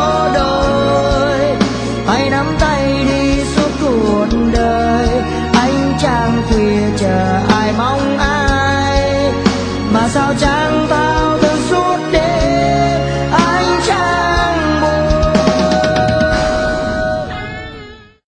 đôi. Hãy nắm tay đi suốt cuộc đời, ánh trăng khuya chờ ai mong ai, mà sao